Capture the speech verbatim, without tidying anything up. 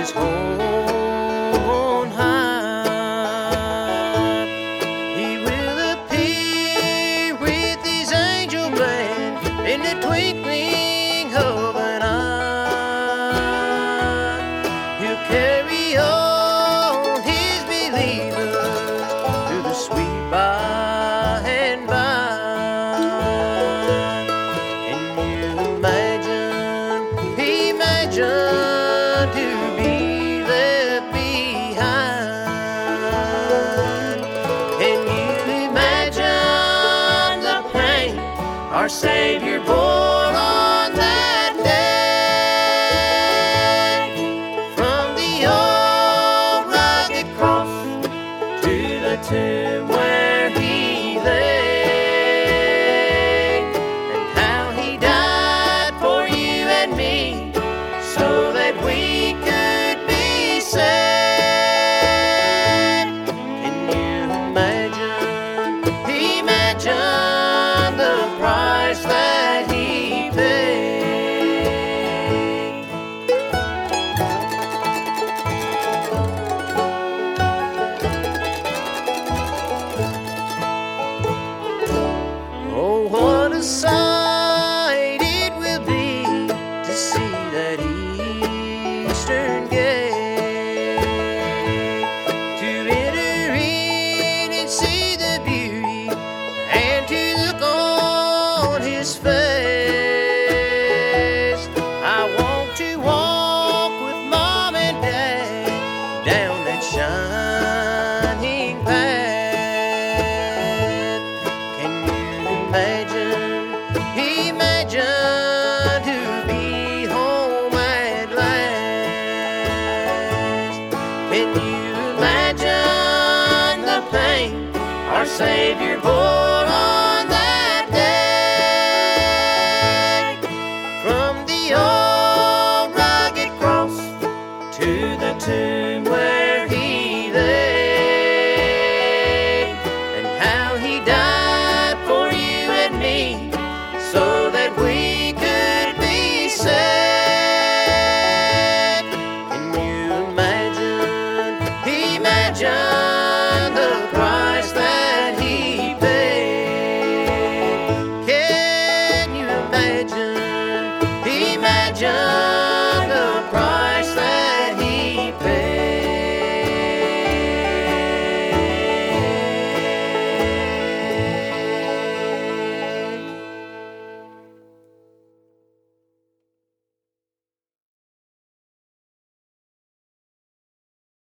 his own heart. He will appear with his angel band in the twinkling of an eye. He'll carry all his believers through the sweet by and by. Can you imagine, imagine to be left behind? Can you imagine the pain our Savior bore on that day? From the old rugged cross to the tomb where he lay, and how he died for you and me so that we could be saved. Can you imagine, imagine the price that he paid? Oh, what a sight it will be to see that eastern gate, to enter in and see the beauty, and to look on his face. I want to walk with Mom and Dad down that shining path. Can you imagine, imagine to be home at last? Can you imagine the pain our Savior bore on that day? From the old rugged cross to the tomb